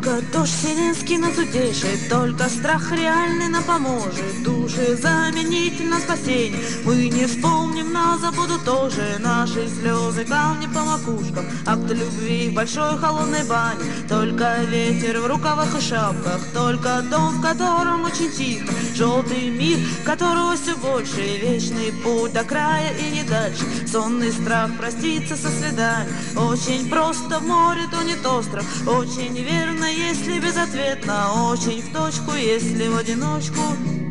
Только дождь вселенский нас утешит, только страх реальный нам поможет души заменить на спасение. Мы не вспомним, нас забудут тоже наши слезы, камни по макушкам, акт любви в большой холодной бане. Только ветер в рукавах и шапках, только дом, в котором очень тихо, желтый мир, которого все больше, вечный путь до края и не дальше. Сонный страх проститься со свиданием, очень просто в море тонет остров, очень верно, если безответно, очень в точку, если в одиночку.